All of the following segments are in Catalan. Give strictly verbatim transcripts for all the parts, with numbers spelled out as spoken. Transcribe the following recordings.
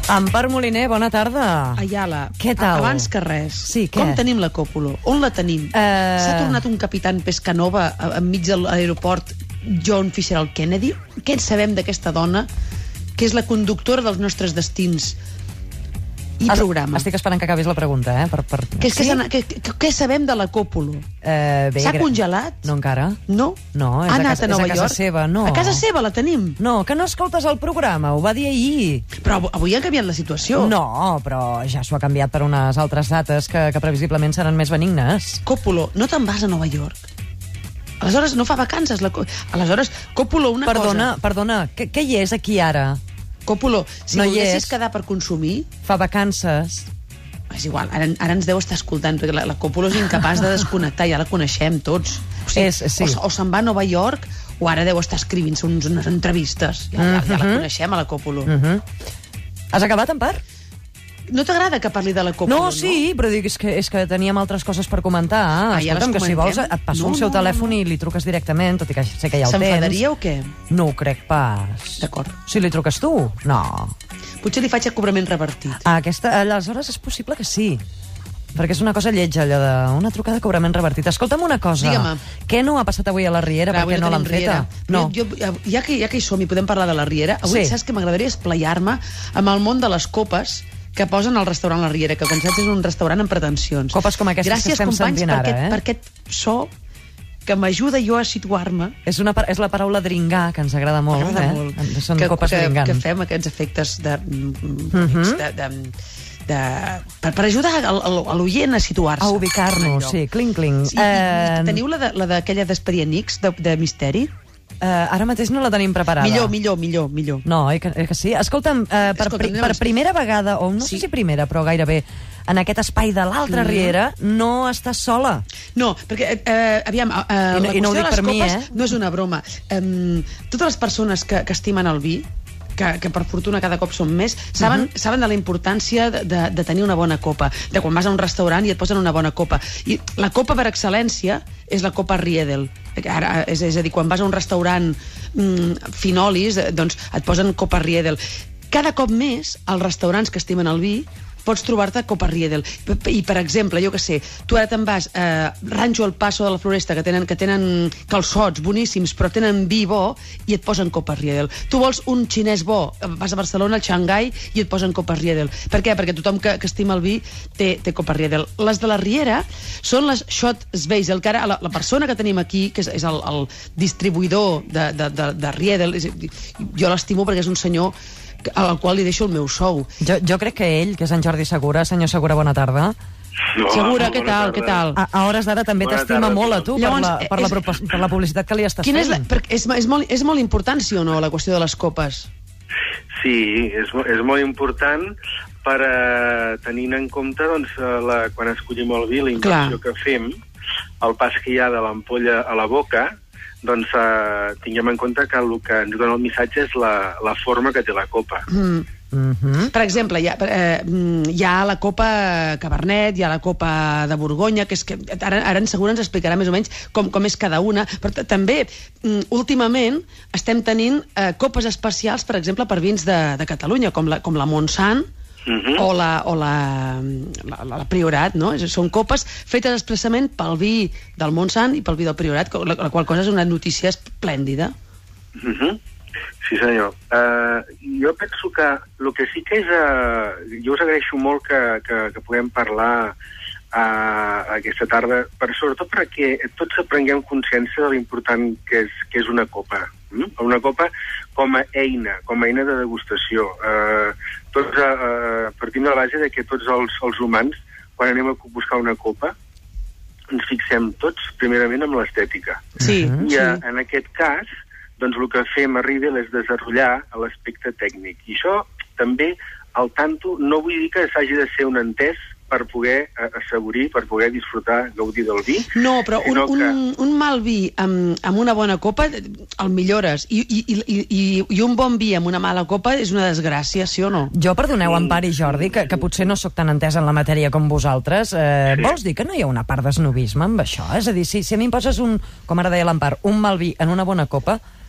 Empar Moliner, bona tarda. Ayala, què tal? Abans que res, sí, com tenim la Còpolo? On la tenim? Uh... S'ha tornat un capitán Pescanova enmig de l'aeroport John Fisher al Kennedy? Què en sabem d'aquesta dona, que és la conductora dels nostres destins i es, programa? Estic esperant que acabis la pregunta, eh? Per, per... Què, sí? que, que, que, què sabem de la Còpolo? Uh, S'ha gra... congelat? No, encara. No? No, és ha a, anat casa, a Nova és a casa York? seva, no. A casa seva la tenim? No, que no escoltes el programa, ho va dir ahir. Però avui ha canviat la situació. No, però ja s'ho ha canviat per unes altres dates que, que previsiblement seran més benignes. Còpolo, no te'n vas a Nova York? Aleshores no fa vacances. La... Aleshores, Còpolo, una perdona, cosa... Perdona, què, què hi és aquí ara? Còpolo, si no volguessis quedar per consumir... Fa vacances. És igual, ara, ara ens deu estar escoltant, perquè la, la Còpolo és incapaç de desconnectar, ja la coneixem tots. O, sigui, és, sí. o, o se'n va a Nova York, o ara deu estar escrivint-se uns, unes entrevistes. Ja, ja, ja la coneixem, a la Còpolo. Uh -huh. Has acabat, Empar? No t'agrada que parli de la Còpolo, no? Sí, no? Però dic, és que, és que teníem altres coses per comentar. Ah, Escolta'm, ja que si vols et passo no, el seu no, telèfon no. i li truques directament, tot i que sé que ja el tens. S'enfadaria o què? No ho crec pas. D'acord. Si li truques tu? No. Potser li faig el cobrament revertit. Ah, aquesta, aleshores és possible que sí. Perquè és una cosa lletja, allò de una trucada de cobrament revertit. Escolta'm una cosa. Digue'm. Què no ha passat avui a la Riera? Clar, perquè no l'han feta? No. Jo, ja, que, ja que hi som i podem parlar de la Riera, avui sí. saps que m'agradaria esplayar-me amb el món de les copes que posen al restaurant La Riera, que com saps és un restaurant amb pretensions. Copes com aquestes Gràcies, que estem companys, sentint ara, per aquest, eh? per aquest so que m'ajuda jo a situar-me. És, una, és la paraula dringar, que ens agrada molt. M'agrada eh? molt. Són que, copes que, dringant. que fem aquests efectes de... Uh-huh. de, de De, per, per ajudar a, a l'oient a situar-se. A ubicar-nos, sí, cling-cling. Sí, uh... Teniu la d'aquella de, d'Expedient de, de misteri? Uh, ara mateix no la tenim preparada. Millor, millor, millor, millor. No, eh que, eh que sí? Escolta'm, uh, per, Escolta, pri, per primera vegada, o no sí. sé si primera, però gairebé, en aquest espai de l'altra mm. Riera, no estàs sola. No, perquè, eh, aviam, eh, I no, la i no qüestió de les mi, copes eh? no és una broma. Um, totes les persones que, que estimen el vi, que, que per fortuna cada cop són més, saben, uh -huh. saben de la importància de, de, de tenir una bona copa, de quan vas a un restaurant i et posen una bona copa. I la copa per excel·lència és la copa Riedel. Ara, és, és a dir, quan vas a un restaurant mm, finolis, doncs et posen copa Riedel. Cada cop més, els restaurants que estimen el vi pots trobar-te copa Riedel. I, per exemple, jo que sé, tu ara te'n vas a eh, Rancho El Paso de la Floresta, que tenen, que tenen calçots boníssims, però tenen vi bo, i et posen copa Riedel. Tu vols un xinès bo, vas a Barcelona, al Xangai, i et posen copa Riedel. Per què? Perquè tothom que, que estima el vi té, té copa Riedel. Les de la Riera són les Schott Zweisel, que ara la, la persona que tenim aquí, que és, és el, el distribuïdor de, de, de, de Riedel, és, jo l'estimo perquè és un senyor al qual li deixo el meu sou. Jo, jo crec que ell, que és en Jordi Segura, senyor Segura, bona tarda. No, Segura, què tal, què tal? A, a hores d'ara també t'estima molt a tu. Llavors, per, la, per, la, és, per la publicitat que li estàs fent. És, la, és, és, molt, és molt important, sí o no, la qüestió de les copes? Sí, és, és molt important per uh, tenint en compte doncs, la, quan escollim el vi, la inversió que fem, el pas que hi ha de l'ampolla a la boca, doncs eh, tinguem en compte que el que ens dona el missatge és la, la forma que té la copa. Mm. Mm-hmm. Per exemple, hi ha, eh, hi ha la copa Cabernet, hi ha la copa de Borgonya, que és que ara, ara en Segura ens explicarà més o menys com, com és cada una, però també mm, últimament estem tenint eh, copes especials, per exemple, per vins de, de Catalunya, com la, com la Montsant, Uh-huh. o, la, o la, la, la Priorat, no? Són copes fetes expressament pel vi del Montsant i pel vi del Priorat, la, la qual cosa és una notícia esplèndida. Uh-huh. Sí, senyor. Uh, jo penso que el que sí que és... Uh, jo us agraeixo molt que, que, que puguem parlar uh, aquesta tarda, per, sobretot perquè tots aprenguem consciència de l'important que és, que és una copa. Mm? Una copa com a eina, com a eina de degustació. Uh, tots uh, partim de la base de que tots els, els humans, quan anem a buscar una copa, ens fixem tots, primerament, amb l'estètica. Sí, I sí. uh, en aquest cas, doncs el que fem a Riedel és desenvolupar l'aspecte tècnic. I això també, al tanto, no vull dir que s'hagi de ser un entès per poder assaborir, per poder disfrutar, gaudir del vi. No, però un, un, que... un mal vi amb, amb una bona copa el millores. I, i, i, i, I un bon vi amb una mala copa és una desgràcia, sí o no? Jo, perdoneu, Empar i Jordi, que, que potser no sóc tan entesa en la matèria com vosaltres, eh, sí. Vols dir que no hi ha una part d'esnobisme amb això? És a dir, si, si a mi em poses un, com ara deia l'Empar, un mal vi en una bona copa,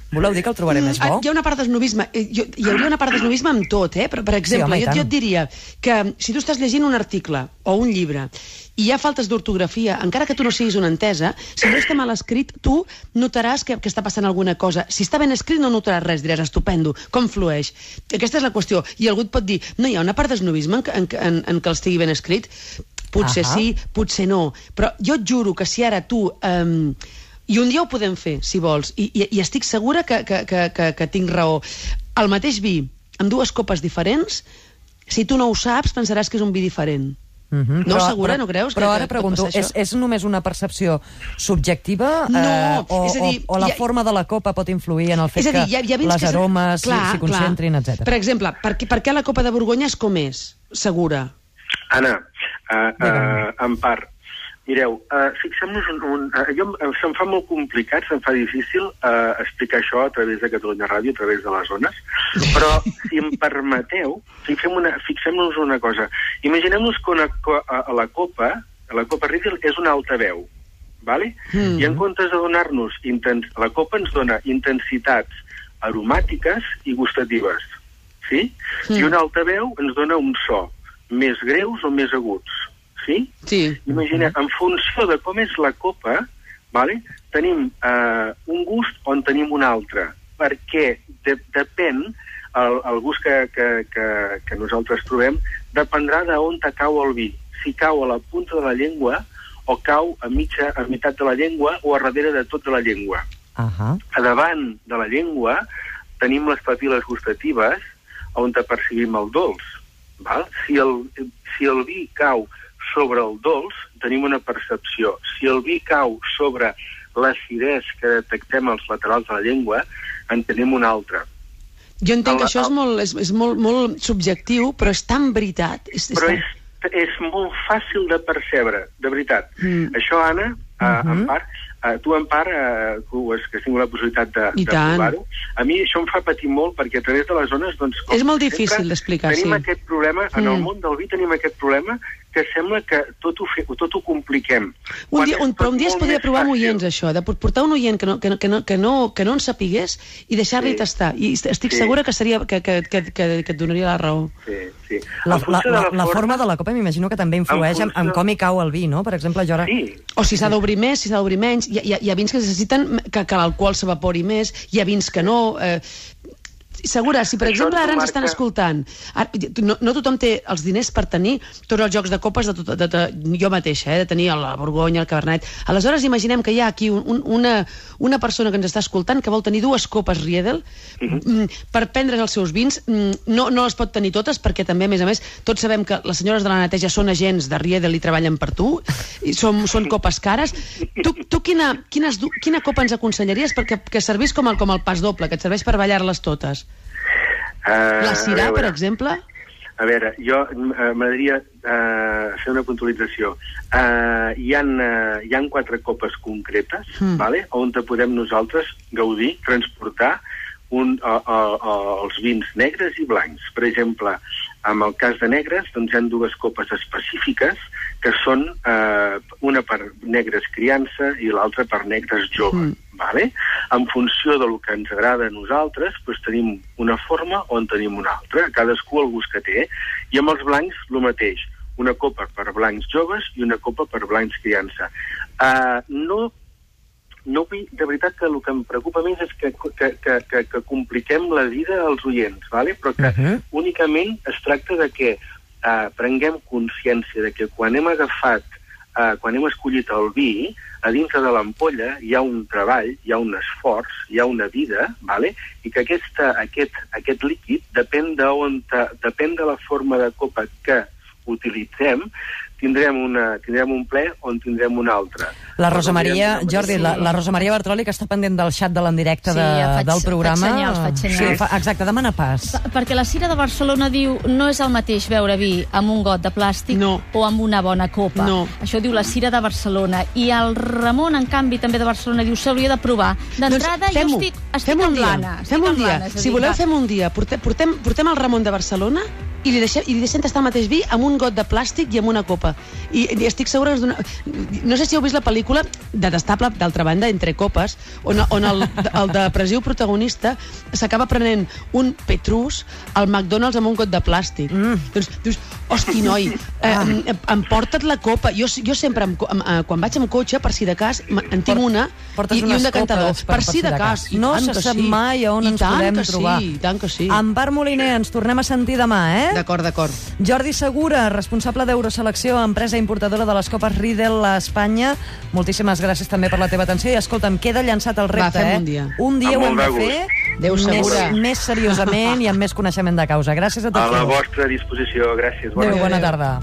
Voleu dir que el trobaré més bo? Hi ha una part d'esnovisme. Hi hauria una part d'esnovisme amb tot, eh? Per, per exemple, sí, home, jo, jo et diria que si tu estàs llegint un article o un llibre i hi ha faltes d'ortografia, encara que tu no siguis una entesa, si no està mal escrit, tu notaràs que, que està passant alguna cosa. Si està ben escrit no notaràs res, diràs, estupendo, com flueix. Aquesta és la qüestió. I algú et pot dir, no, hi ha una part d'esnovisme en, en, en, en què l'estigui ben escrit? Potser uh -huh. sí, potser no. Però jo et juro que si ara tu... Um, I un dia ho podem fer, si vols, i, i, i estic segura que, que, que, que, que tinc raó. El mateix vi, amb dues copes diferents, si tu no ho saps, pensaràs que és un vi diferent. Uh-huh. No, però, segura, però, no creus? Però que, ara pregunto, és, és només una percepció subjectiva? No, eh, o, és a dir... O, o la ha, forma de la copa pot influir en el fet dir, hi ha, hi ha que les que aromes clar, s'hi concentrin, clar. etcètera. Per exemple, per què, per què la copa de Borgonya és com és? Segura. Anna, uh, uh, en part, mireu, uh, fixem-nos un... un uh, jo, se'm fa molt complicat, se'm fa difícil uh, explicar això a través de Catalunya Ràdio, a través de les zones, però, si em permeteu, fixem-nos una, fixem una cosa. Imaginem-nos que una, a, a la copa, a la copa Riedel és un altaveu, ¿vale? Mm. I en comptes de donar-nos... La copa ens dona intensitats aromàtiques i gustatives, sí? Mm. I un altaveu ens dona un so, més greus o més aguts. Sí? Sí. Imagina, en funció de com és la copa, vale, tenim eh, un gust on tenim un altre, perquè de, depèn, el, el gust que, que, que, que nosaltres trobem, dependrà d'on cau el vi. Si cau a la punta de la llengua, o cau a, mitja, a meitat de la llengua, o a darrere de tot de la llengua. Uh-huh. A davant de la llengua tenim les papil·les gustatives on percebim el dolç. Val? Si, el, si el vi cau sobre el dolç, tenim una percepció. Si el vi cau sobre l'acidès que detectem als laterals de la llengua, en tenim una altra. Jo entenc el, que això és, molt, és, és molt, molt subjectiu, però és tan veritat. És, és però tan... és, és molt fàcil de percebre, de veritat. Mm. Això, Anna, uh, uh-huh. en part, uh, tu en part, uh, tu has que has tingut la possibilitat de, de provar-ho. A mi això em fa patir molt, perquè a través de les zones... Doncs, és molt difícil d'explicar, sí. Tenim aquest problema, en mm. el món del vi tenim aquest problema que sembla que tot ho, fe, tot ho compliquem. Un dia, un, però un dia es podria provar amb oients, això, de portar un oient que no, que no, que no, que no, que no en sapigués i deixar-li sí. tastar. I estic sí. segura que, seria, que, que, que, que, que et donaria la raó. Sí, sí. La, la, la, la, la forma de la copa m'imagino que també influeix en, funció... en com hi cau el vi, no? Per exemple, jo ara... Sí. O si s'ha d'obrir més, si s'ha d'obrir menys. Hi, hi, hi ha vins que necessiten que, que l'alcohol s'evapori més, hi ha vins que no... Eh, Segura, si per exemple ara ens estan escoltant, ara, no, no tothom té els diners per tenir tots els jocs de copes de, tot, de, de, de jo mateixa, eh, de tenir la Borgonya, el Cabernet. Aleshores imaginem que hi ha aquí un, un, una, una persona que ens està escoltant que vol tenir dues copes Riedel uh-huh. per prendre els seus vins. No, no les pot tenir totes perquè també, a més a més, tots sabem que les senyores de la neteja són agents de Riedel i treballen per tu, i són, són copes cares. Tu, tu quina, quines, quina copa ens aconsellaries perquè que servís com el, com el pas doble, que et serveix per ballar-les totes? Uh, la Syrah, per exemple? A veure, jo uh, m'agradaria uh, fer una puntualització. Uh, hi, ha, uh, hi ha quatre copes concretes, mm. vale, on podem nosaltres gaudir, transportar un, uh, uh, uh, els vins negres i blancs. Per exemple, en el cas de negres, doncs hi ha dues copes específiques que són uh, una per negres criança i l'altra per negres jove. Mm. Vale? En funció del que ens agrada a nosaltres, doncs tenim una forma o en tenim una altra, cadascú el gust que té. I amb els blancs, el mateix. Una copa per blancs joves i una copa per blancs criança. Uh, no, no vull, de veritat que el que em preocupa més és que, que, que, que, que compliquem la vida als oients, vale? Però que uh-huh. únicament es tracta de que uh, prenguem consciència de que quan hem agafat, uh, quan hem escollit el vi, a dintre de l'ampolla hi ha un treball, hi ha un esforç, hi ha una vida, vale? I que aquesta, aquest, aquest líquid depèn de, on, depèn de la forma de copa que utilitzem, tindrem, una, tindrem un ple on tindrem un altre. La Rosa Maria, Jordi, sí. la, la Rosa Maria Bartroli, que està pendent del xat de l'endirecte sí, de, ja faig, del programa. Faig senyals, faig senyals. Sí, fa, exacte, demana pas. Pa, perquè la Syrah de Barcelona diu no és el mateix beure vi amb un got de plàstic no. o amb una bona copa. No. Això diu la Syrah de Barcelona. I el Ramon, en canvi, també de Barcelona, diu s'hauria de provar. D'entrada, doncs, jo estic, estic amb l'Anna. Fem un dia. Si voleu, fem un dia. Portem, portem, portem el Ramon de Barcelona i li deixem, i li deixem tastar el mateix vi amb un got de plàstic i amb una copa. I, i estic segura que... Una... No sé si heu vist la pel·lícula detestable, d'altra banda, Entre copes, on, on el, el depressiu protagonista s'acaba prenent un Petrus al McDonald's amb un got de plàstic. Mm. Doncs dius, hosti, noi, eh, ah. emporta't la copa. Jo, jo sempre, em, em, quan vaig amb cotxe, per si de cas, en tinc una i, i un decantador. Per, per si de cas. No se sap sí. mai on I ens podem sí, trobar. I tant que sí. Empar Moliner, ens tornem a sentir demà, eh? D'acord, d'acord. Jordi Segura, responsable d'Euroselecció, empresa importadora de les copes Riedel a Espanya. Moltíssimes gràcies també per la teva atenció. I escolta'm, queda llançat el repte, Va, eh? un dia. Un dia ho hem de fer Déu més, més seriosament i amb més coneixement de causa. Gràcies a tots. A la vostra disposició. Gràcies. Bona Adéu, bona tarda.